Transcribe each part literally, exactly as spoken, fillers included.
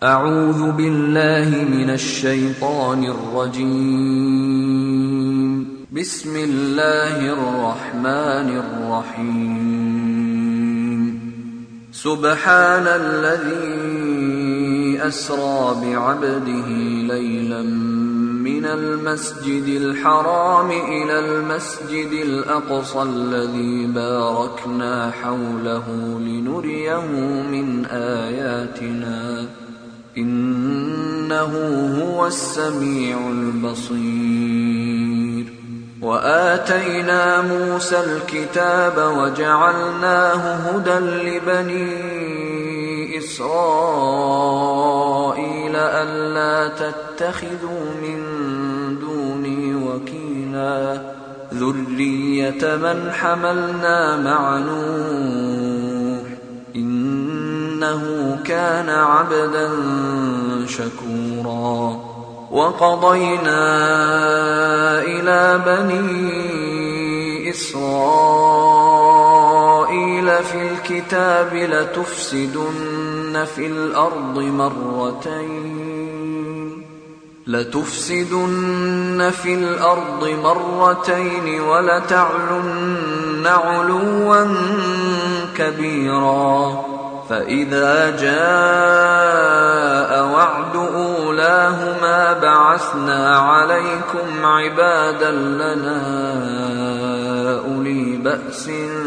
أعوذ بالله من الشيطان الرجيم. بسم الله الرحمن الرحيم. سبحان الذي أسرى بعبده ليلا من المسجد الحرام إلى المسجد الأقصى الذي باركنا حوله لنريه من آياتنا إنه هو السميع البصير. وآتينا موسى الكتاب وجعلناه هدى لبني إسرائيل ألا تتخذوا من دوني وكيلا ذرية من حملنا مع نوح إنه كان عبدا شكورا. وقضينا إلى بني إسرائيل في الكتاب لتفسدن في الأرض مرتين لتفسدن في الأرض مرتين ولتعلن علوا كبيرا. فإذا جاء وعد أولاهما بعثنا عليكم عبادا لنا أولي بأس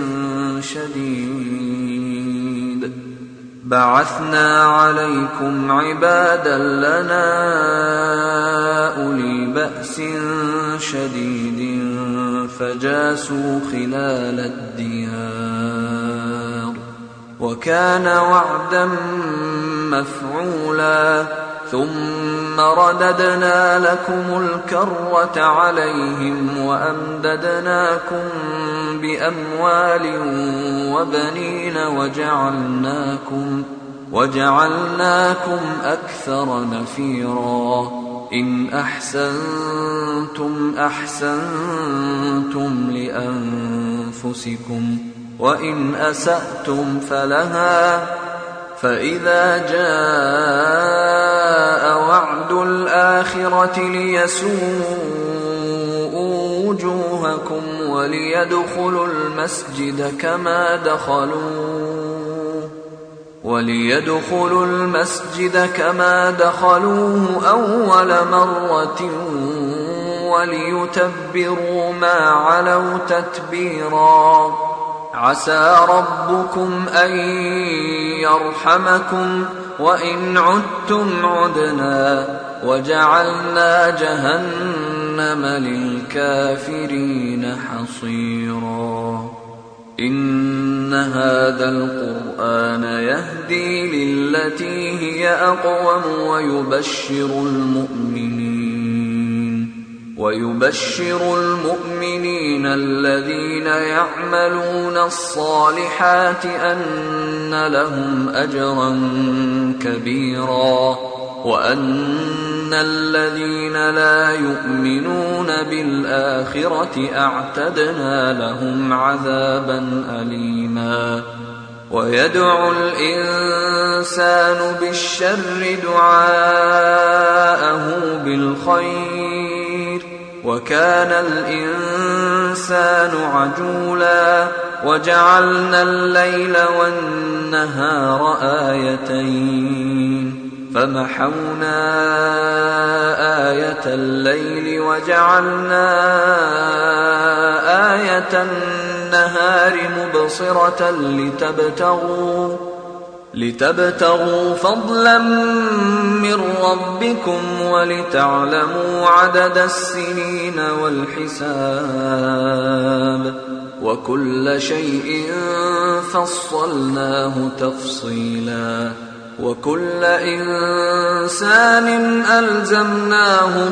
شديد بعثنا عليكم عبادا لنا أولي بأس شديد فجاسوا خلال الديار وكان وعدا مفعولا. ثم رددنا لكم الكرة عليهم وأمددناكم بأموال وبنين وجعلناكم, وجعلناكم أكثر نفيرا. إن أحسنتم أحسنتم لأنفسكم وإن أسأتم فلها. فإذا جاء وعد الآخرة ليسوءوا وجوهكم وليدخلوا المسجد كما دخلوه وليدخلوا المسجد كما دخلوه أول مرة وليتبروا ما علوا تتبيرا. عسى ربكم أن يرحمكم وإن عدتم عدنا وجعلنا جهنم للكافرين حصيرا. إن هذا القرآن يهدي للتي هي أقوم ويبشر المؤمنين ويبشر المؤمنين الذين يعملون الصالحات أن لهم أجرا كبيرا وأن الذين لا يؤمنون بالآخرة أعتدنا لهم عذابا أليما. ويدعو الإنسان بالشر دعاءه بالخير وكان الإنسان عجولا. وجعلنا الليل والنهار آيتين فمحونا آية الليل وجعلنا آية النهار مبصرة لتبتغوا لتبتغوا فضلا من ربكم ولتعلموا عدد السنين والحساب وكل شيء فصلناه تفصيلا. وكل إنسان ألزمناه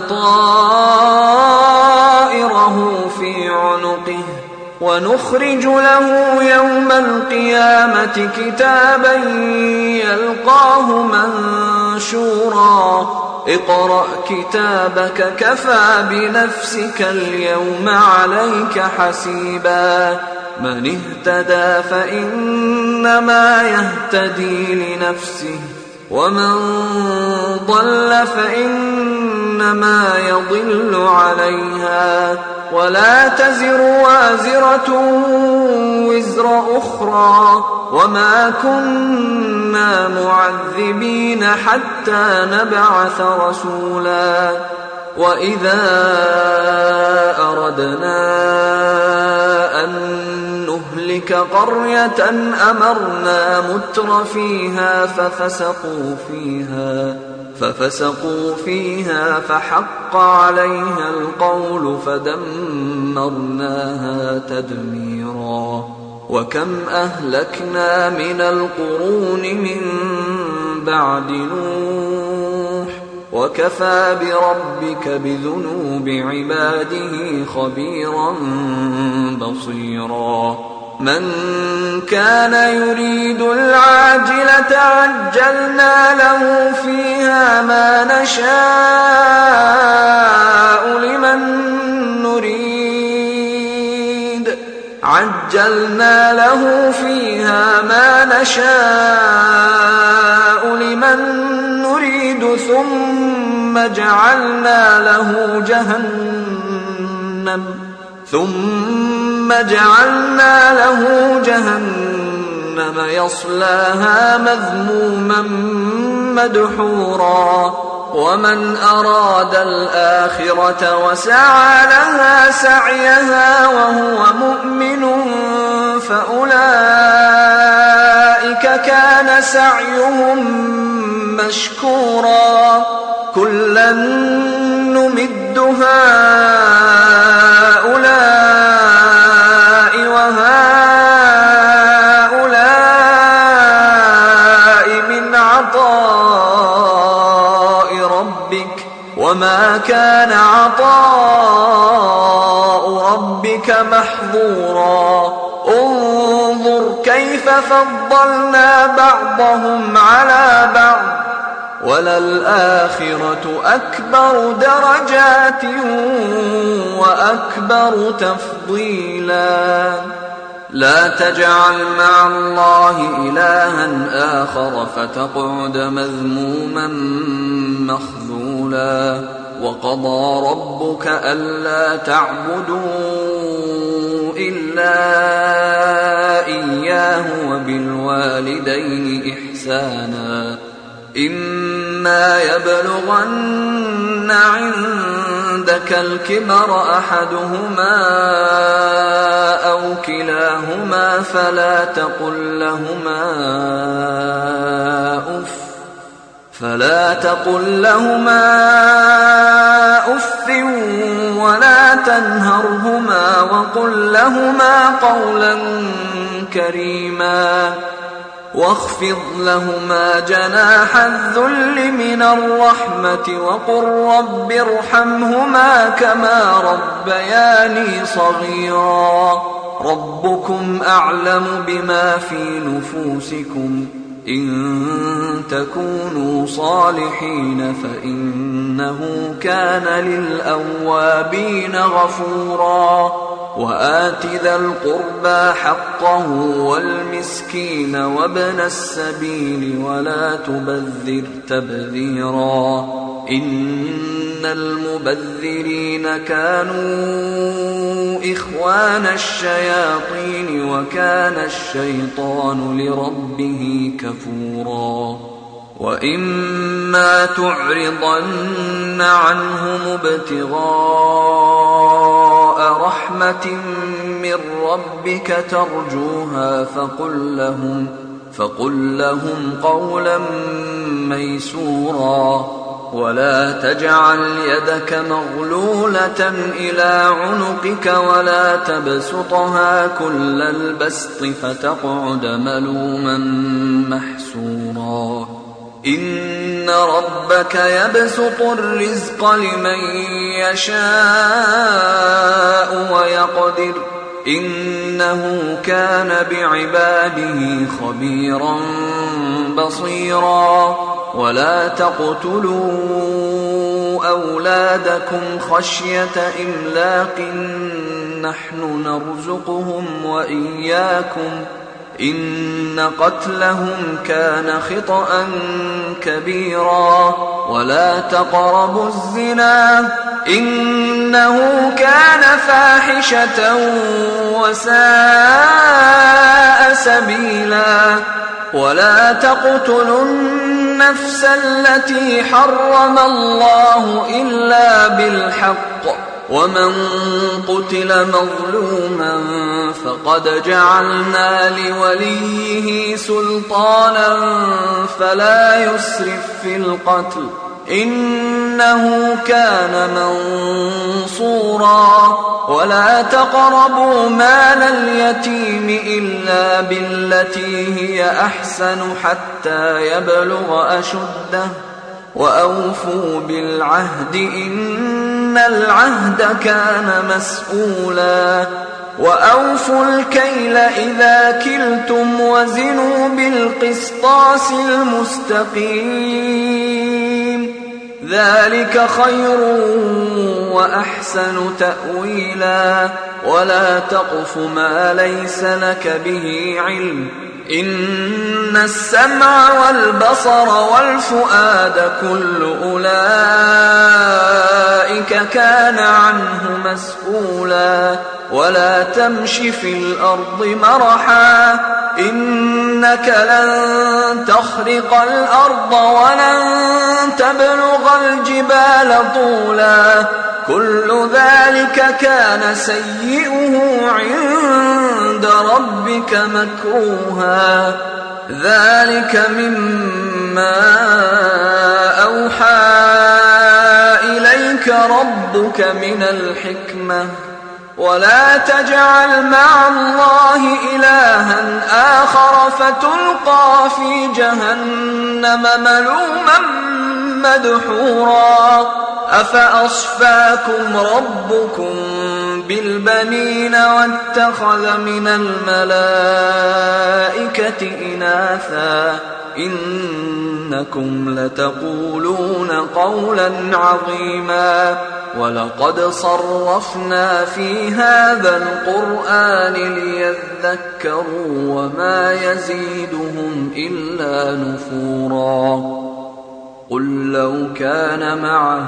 طائره في عنقه ونخرج له يوم القيامة كتابا يلقاه منشورا. اقرأ كتابك كفى بنفسك اليوم عليك حسيبا. من اهتدى فإنما يهتدي لنفسه ومن ضل فإنما يضل عليها ولا تزر وازرة وزر أخرى وما كنا معذبين حتى نبعث رسولا وإذا أردنا أن نهلك قرية أمرنا متر فيها ففسقوا فيها ففسقوا فيها فحق عليها القول فدمرناها تدميرا وكم أهلكنا من القرون من بعد نوح وكفى بربك بذنوب عباده خبيرا بصيرا من كان يريد العاجلة عجلنا له فيها ما نشاء لمن نريد عجلنا له فيها ما نشاء لمن نريد ثم جعلنا له جهنم ثم جعلنا له جهنم يصلاها مذموما مدحورا ومن أراد الآخرة وسعى لها سعيها وهو مؤمن فأولئك كان سعيهم مشكورا كلا نمد هؤلاء وهؤلاء من عطاء ربك وما كان عطاء ربك محظورا انظر كيف فضلنا بعضهم على بعض وللآخرة أكبر درجات وأكبر تفضيلا لا تجعل مع الله إلها آخر فتقعد مذموما مخذولا وقضى ربك ألا تعبدوا إلا إياه وبالوالدين إحسانا إما يبلغن عندك الكبر أحدهما أو كلاهما فلا تقل لهما أف فلا تقل لهما أف ولا تنهرهما وقل لهما قولا كريما واخفض لهما جناح الذل من الرحمة وقل رب ارحمهما كما ربياني صغيرا ربكم أعلم بما في نفوسكم إن تكونوا صالحين فإنه كان للأوابين غفورا وآت ذا القربى حقه والمسكين وابن السبيل ولا تبذر تبذيرا إن المبذرين كانوا إخوان الشياطين وكان الشيطان لربه كفورا وإما تعرضن عنهم ابتغاء رحمة من ربك ترجوها فقل لهم فقل لهم قولا ميسورا ولا تجعل يدك مغلولة إلى عنقك ولا تبسطها كل البسط فتقعد ملوما محسورا إن ربك يبسط الرزق لمن يشاء ويقدر إنه كان بعباده خبيرا بصيرا ولا تقتلوا أولادكم خشية إملاق نحن نرزقهم وإياكم إن قتلهم كان خطأ كبيرا ولا تقربوا الزنا إنه كان فاحشة وساء سبيلا ولا تقتلوا النفس التي حرم الله إلا بالحق ومن قتل مظلوما فقد جعلنا لوليه سلطانا فلا يسرف في القتل إنه كان منصورا ولا تقربوا مال اليتيم إلا بالتي هي أحسن حتى يبلغ أشده وأوفوا بالعهد إن العهد كان مسؤولا وأوفوا الكيل إذا كلتم وزنوا بالقسطاس المستقيم ذلك خير وأحسن تأويلا ولا تقف ما ليس لك به علم إن السمع والبصر والفؤاد كل أولئك كان عنه مسؤولا ولا تمش في الأرض مرحا إنك لن تخرق الأرض ولن تبلغ الجبال طولا كل ذلك كان سيئه عند ربك مكروها ذلك مما أوحى إليك ربك من الحكمة ولا تجعل مع الله إلها آخر فتلقى في جهنم ملوما مدحورا أفأصفاكم ربكم بالبنين واتخذ من الملائكة إناثا إنكم لتقولون قولا عظيما ولقد صرفنا في هذا القرآن ليذكروا وما يزيدهم إلا نفورا قل لو كان معه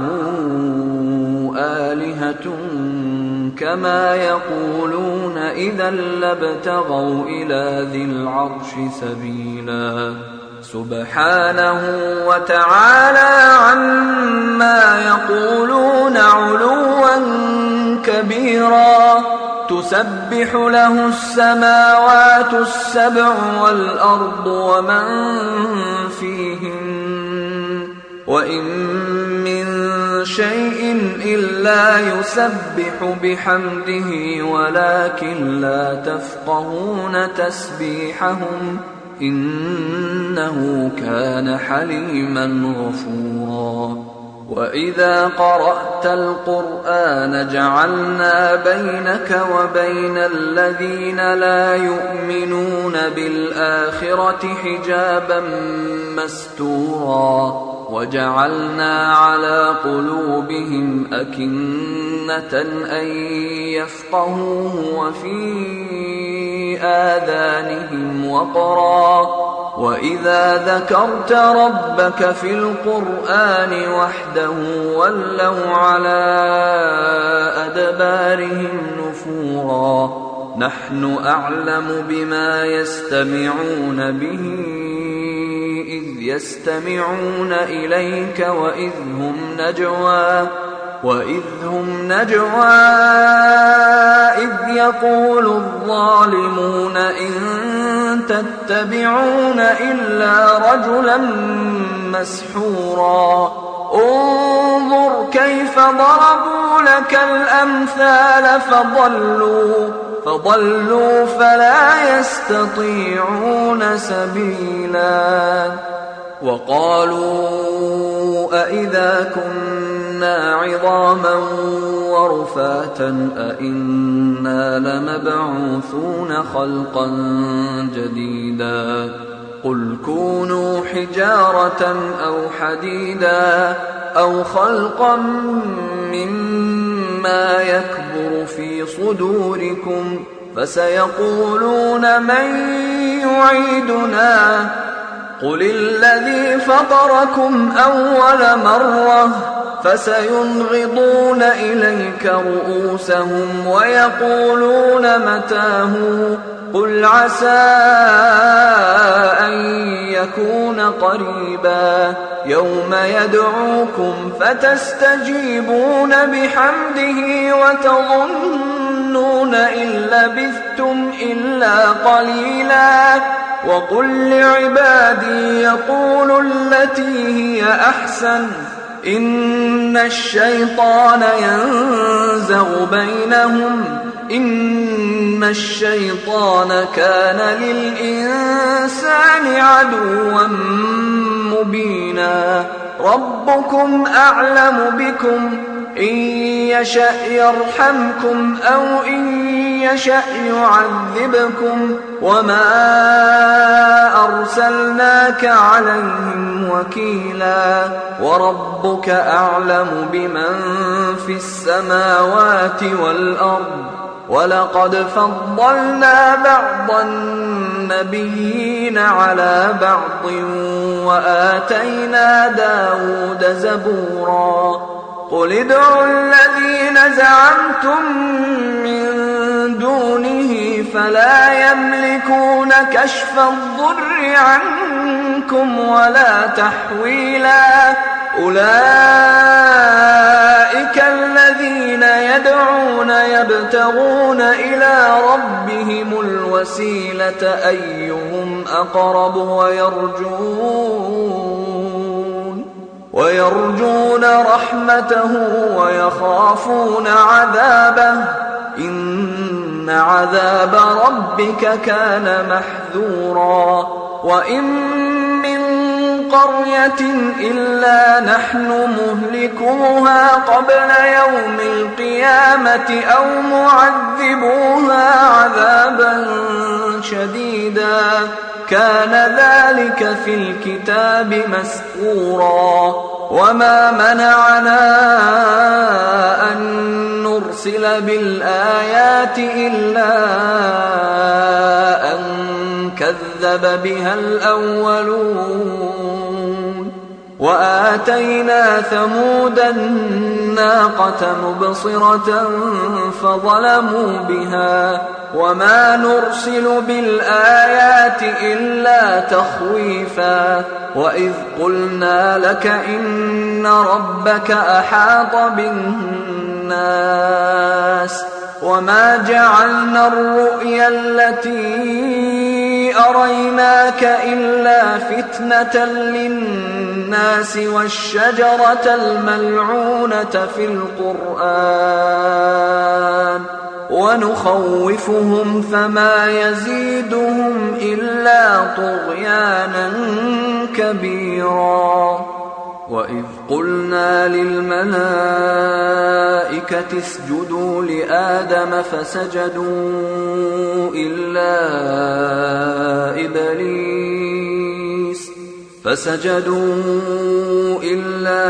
آلهة كما يقولون إذا لابتغوا إلى ذي العرش سبيلا سبحانه وتعالى عما يقولون علوا كبيرا تسبح له السماوات السبع والأرض ومن فيهن وإن من شيء إلا يسبح بحمده ولكن لا تفقهون تسبيحهم إنه كان حليما غفورا وإذا قرأت القرآن جعلنا بينك وبين الذين لا يؤمنون بالآخرة حجابا مستورا وجعلنا على قلوبهم أكنة أن يفقهوه وفي آذانهم وقرا وإذا ذكرت ربك في القرآن وحده ولوا على أدبارهم نفورا نحن أعلم بما يستمعون به إذ يستمعون إليك وإذ هم نجوى وإذ هم نجوى إذ يقول الظالمون إن تتبعون إلا رجلا مسحورا انظر كيف ضربوا لك الأمثال فضلوا فضلوا فلا يستطيعون سبيلا وقالوا أئذا كنا عظاما ورفاتا أئنا لمبعوثون خلقا جديدا قل كونوا حجارة أو حديدا أو خلقا مما يكبر في صدوركم فسيقولون من يعيدنا قل الذي فطركم أول مرة فسينغضون إليك رؤوسهم ويقولون متاه قل عسى أن يكون قريبا يوم يدعوكم فتستجيبون بحمده وتظنون إن لبثتم إلا قليلا وقل لعبادي يقولوا التي هي أحسن إن الشيطان ينزغ بينهم إن الشيطان كان للإنسان عدوا مبينا ربكم أعلم بكم إن يشأ يرحمكم أو إن يشأ يعذبكم وما أرسلناك عليهم وكيلا وربك أعلم بمن في السماوات والأرض ولقد فضلنا بعض النبيين على بعض وآتينا داود زبورا قل ادعوا الذين زعمتم من دونه فلا يملكون كشف الضر عنكم ولا تحويلا أولئك الذين يدعون يبتغون إلى ربهم الوسيلة أيهم أقرب ويرجون ويرجون رحمته ويخافون عذابه إن عذاب ربك كان محذورا وإن من قرية إلا نحن مهلكوها قبل يوم القيامة أو معذبوها عذابا شديدا كان ذلك في الكتاب مسطورا وما منعنا أن نرسل بالآيات إلا أن كذب بها الأولون وآتينا ثمود الناقة مبصرة فظلموا بها وما نرسل بالآيات إلا تخويفا وإذ قلنا لك إن ربك أحاط بالناس وما جعلنا الرؤيا التي أريناك إلا فتنة للناس والشجرة الملعونة في القرآن ونخوفهم فما يزيدهم إلا طغيانا كبيرا وإذ قلنا للملائكة اسجدوا لآدم فسجدوا إلا إبليس فسجدوا إلا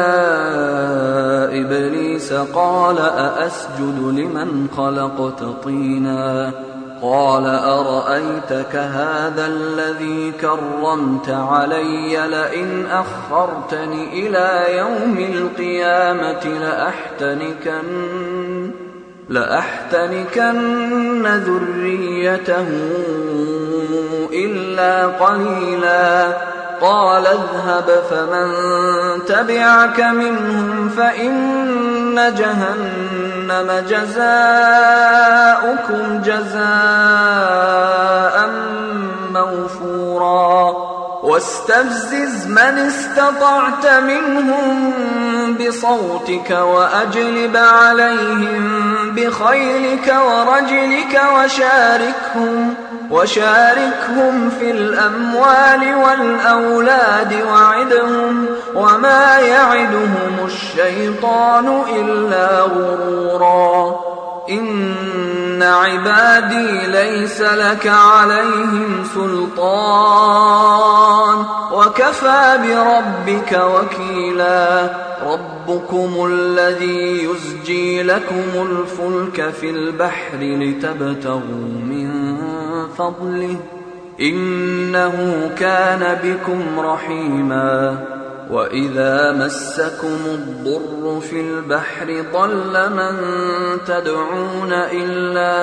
إبليس قال أأسجد لمن خلقت طينا قال أرأيتك هذا الذي كرمت علي لئن أخرتني إلى يوم القيامة لأحتنكن لأحتنكن ذريته إلا قليلا قال اذهب فمن تبعك منهم فإن جهنم جزاؤكم جزاء موفورا واستفزز من استطعت منهم بصوتك وأجلب عليهم بخيلك ورجلك وشاركهم وشاركهم في الأموال والأولاد وعدهم وما يعدهم الشيطان إلا غرورا إن إن عبادي ليس لك عليهم سلطان وكفى بربك وكيلا ربكم الذي يزجي لكم الفلك في البحر لتبتغوا من فضله إنه كان بكم رحيما وإذا مسكم الضر في البحر ضل من تدعون إلا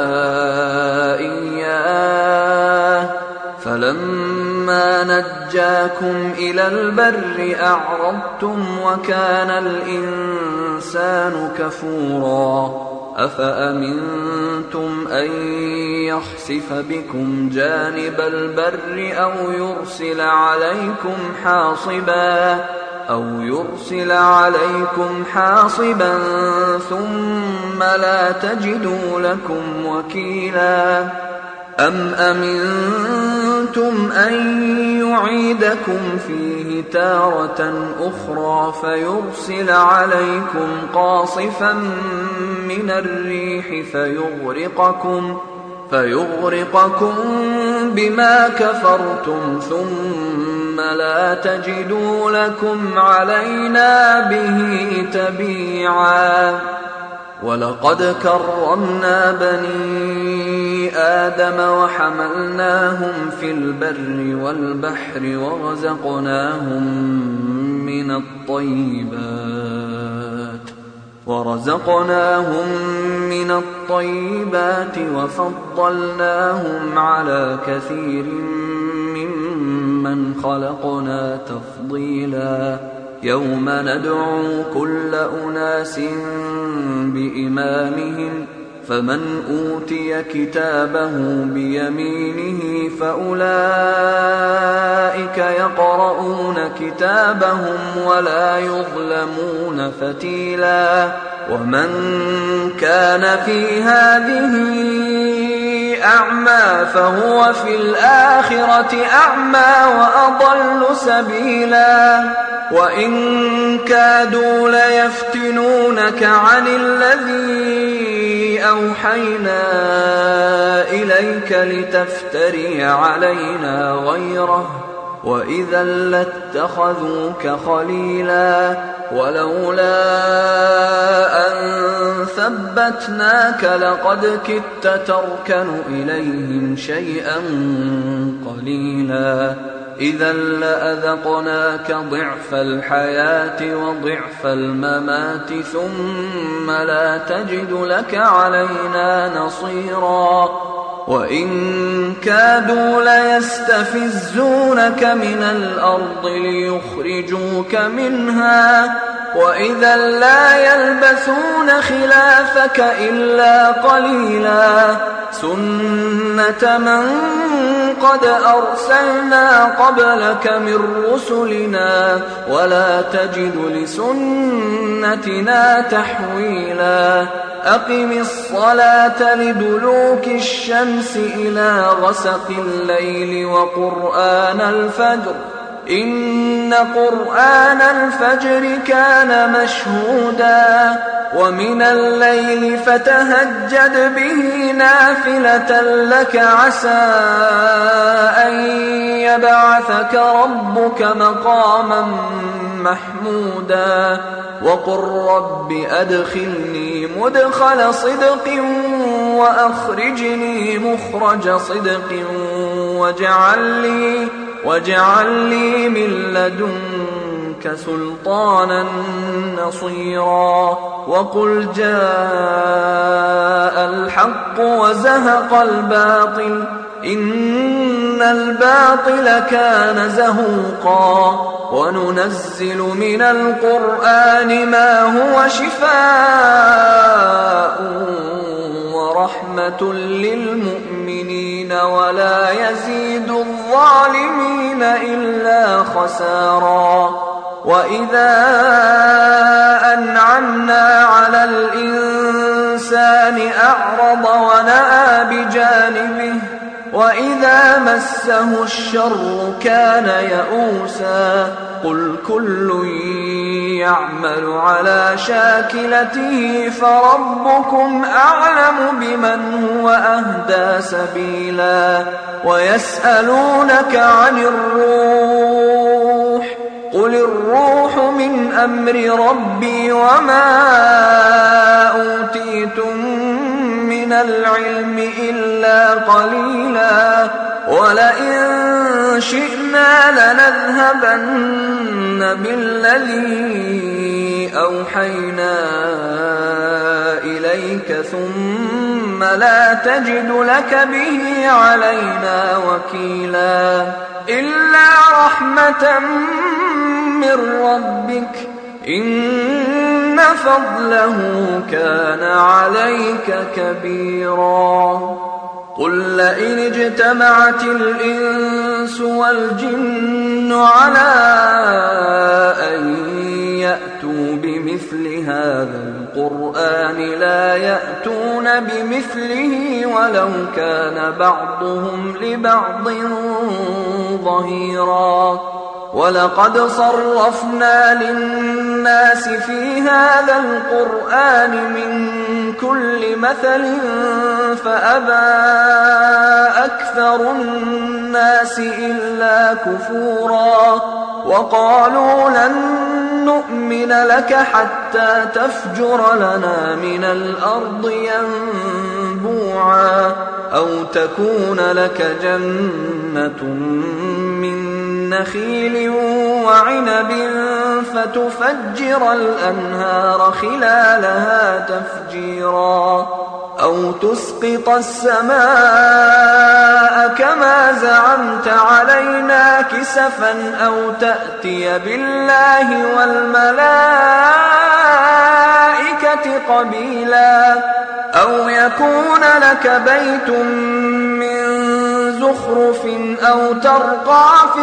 إياه فلما نجاكم إلى البر أعرضتم وكان الإنسان كفورا أفأمنتم أن يخسف بكم جانب البر أو يرسل عليكم حاصبا أو يرسل عليكم حاصبا ثم لا تجدوا لكم وكيلا أم أمنتم أن يعيدكم فيه تارة أخرى فيرسل عليكم قاصفا من الريح فيغرقكم, فيغرقكم بما كفرتم ثم لا تجدوا لكم علينا به تبيعا ولقد كرمنا بني آدم وحملناهم في البر والبحر ورزقناهم من الطيبات ورزقناهم من الطيبات وفضلناهم على كثير ممن خلقنا تفضيلا يوم ندعو كل أناس بإمامهم فمن أوتي كتابه بيمينه فأولئك يقرؤون كتابهم ولا يظلمون فتيلا ومن كان في هذه أعمى فهو في الآخرة أعمى وأضل سبيلا وإن كادوا ليفتنونك عن الذي أوحينا إليك لتفتري علينا غيره وإذا لاتخذوك خليلا ولولا أن ثبتناك لقد كدت تركن إليهم شيئا قليلا إذا لأذقناك ضعف الحياة وضعف الممات ثم لا تجد لك علينا نصيرا وإن كادوا ليستفزونك من الأرض ليخرجوك منها وإذا لا يلبثون خلافك إلا قليلا سنة من قد أرسلنا قبلك من رسلنا ولا تجد لسنتنا تحويلا أقم الصلاة لدلوك الشمس إلى غسق الليل وقرآن الفجر إن قرآن الفجر كان مشهودا ومن الليل فتهجد به نافلة لك عسى أن يبعثك ربك مقاما محمودا وقل رب أدخلني مدخل صدق وأخرجني مخرج صدق واجعل لي واجعل لي من لدنك سلطانا نصيرا وقل جاء الحق وزهق الباطل إن الباطل كان زهوقا وننزل من القرآن ما هو شفاء ورحمة للمؤمنين ولا يزيد الظالمين إلا خسارا وإذا أنعمنا على الإنسان أعرض ونأى بجانبه وإذا مسه الشر كان يئوسا قل كل يعمل على شاكلته فربكم أعلم بمن هو أهدى سبيلا ويسألونك عن الروح قل الروح من أمر ربي وما أوتيتم من العلم إلا قليلا ولئن شئنا لنذهبن بالذي أوحينا إليك ثم لا تجد لك به علينا وكيلا إلا رحمة من ربك إن فضله كان عليك كبيرا قل لئن اجتمعت الإنس والجن على أن يأتوا بمثل هذا القرآن لا يأتون بمثله ولو كان بعضهم لبعض ظهيرا ولقد صرفنا للناس في هذا القرآن من كل مثل فأبى أكثر الناس إلا كفورا وقالوا لن نؤمن لك حتى تفجر لنا من الأرض ينبوعا أو تكون لك جنة من نخيل وعنب فتفجر الأنهار خلالها تفجيرا أو تسقط السماء كما زعمت علينا كسفا أو تأتي بالله والملائكة قبيلا أو يكون لك بيت من زخرف أو ترقى في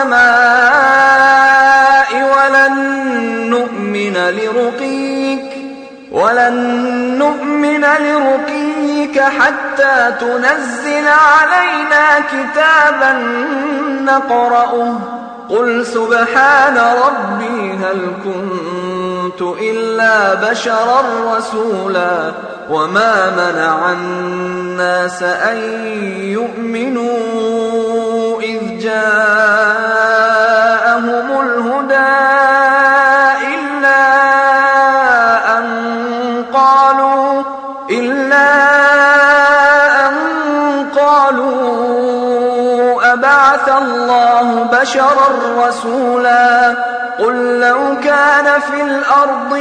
السماء ولن نؤمن لرقيك ولن نؤمن لرقيك حتى تنزل علينا كتابا نقرأه قل سبحان ربي هل كنت إلا بشرا رسولا وما منع الناس أن يؤمنوا إذ جاءهم الهدى إلا أن قالوا إلا أن قالوا أبعث الله بشرا رسولا قل لو كان في الأرض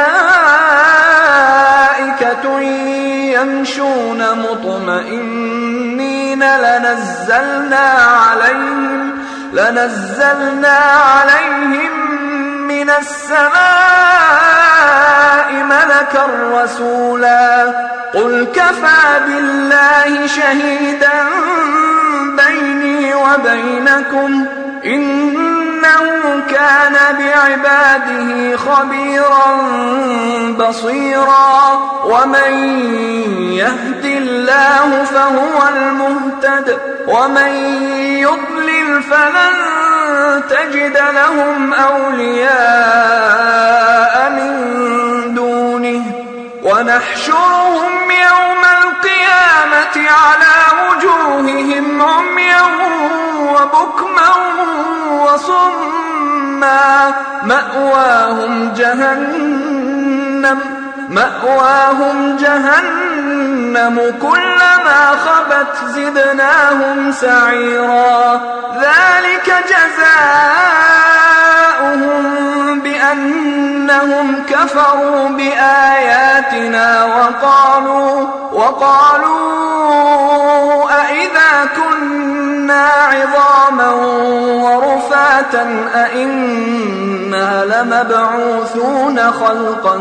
ملائكة يمشون مطمئنين لنزلنا عليهم لنزلنا عليهم من السماء ملكا رسولا قل كفى بالله شهيدا بيني وبينكم إنه كان بعباده خبيرا بصيرا ومن يهد الله فهو المهتد ومن يضلل فلن تجد لهم أولياء من دونه ونحشرهم يوم القيامة على وجوههم عميا وبكما وصما مأواهم جهنم مأواهم جهنم كلما خبت زدناهم سعيرا ذلك جزاؤهم بأنهم كفروا بآياتنا وقالوا وقالوا أئذا كنا عظاما ورفاتا أئنا لمبعوثون خلقا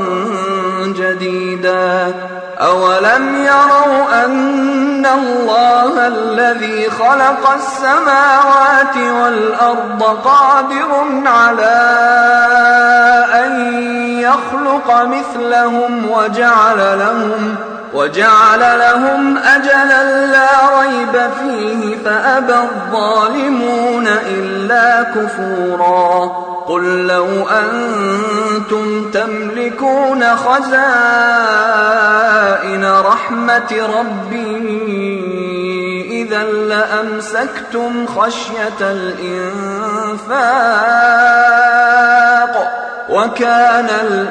جديدا أولم يروا أن الله الذي خلق السماوات والأرض قادر على أن يخلق مثلهم وجعل لهم وجعل لهم أجلا لا ريب فيه فأبى الظالمون إلا كفورا قل لو أن كنتم تملكون خزائن رحمة ربي إذا لأمسكتم خشية الإنفاق وكان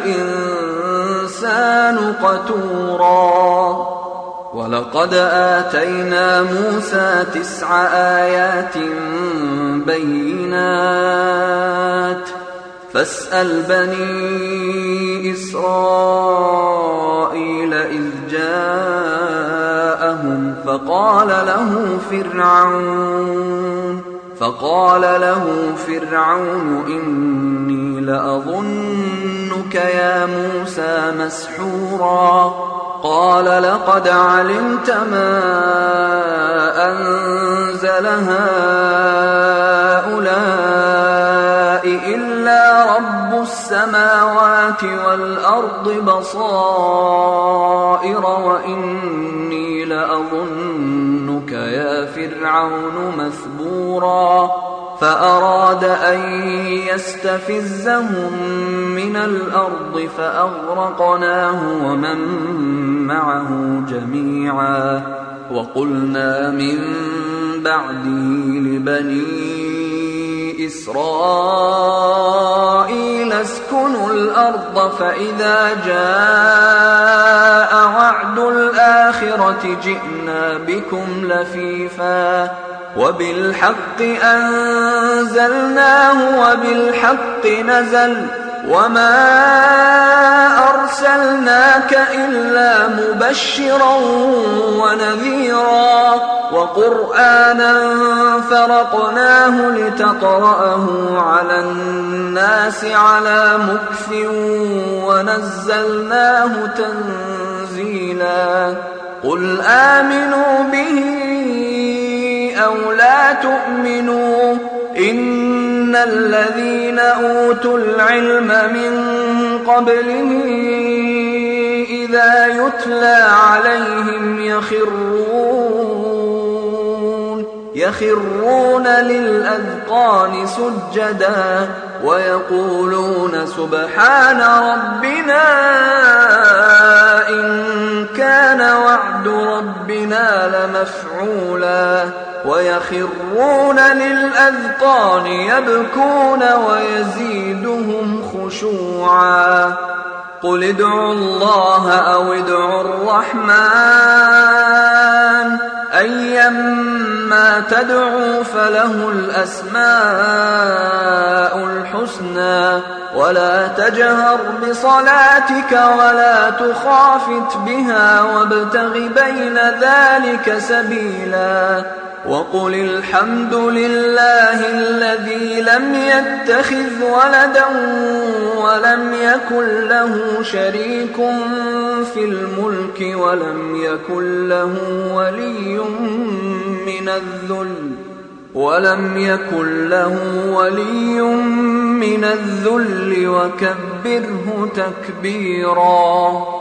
الإنسان قتورا. ولقد آتينا موسى تسع آيات بينات فاسأل بني إسرائيل إذ جاءهم فقال له فرعون فقال له فرعون إني لأظنك يا موسى مسحورا. قال لقد علمت ما أنزل هؤلاء إلا رب السماوات والأرض بصائر وإني لأظنك يا فرعون مثبورا. فأراد أن يستفزهم من الأرض فأغرقناه ومن معه جميعا. وقلنا من بعده لبني إسرائيل اسكنوا الأرض فإذا جاء وعد الآخرة جئنا بكم لفيفا وبالحق أنزلناه وبالحق نزل وما أرسلناك إلا مبشرا ونذيرا وقرآنا فرقناه لتقرأه على الناس على مكث ونزلناه تنزيلا. قل آمنوا به أو لا تؤمنوا إن الذين أوتوا العلم من قبله إذا يتلى عليهم يخرون يخرون للأذقان سجدا ويقولون سبحان ربنا إن كان وعد ربنا لمفعولا ويخرون للأذقان يبكون ويزيدهم خشوعا. قل ادعوا الله أو ادعوا الرحمن أيما تدعوا فله الأسماء الحسنى ولا تجهر بصلاتك ولا تخافت بها وابتغ بين ذلك سبيلا. وقل الحمد لله الذي لم يتخذ ولدا ولم يكن له شريك في الملك ولم يكن له ولي من الذل ولم يكن له ولي من الذل وكبره تكبيرا.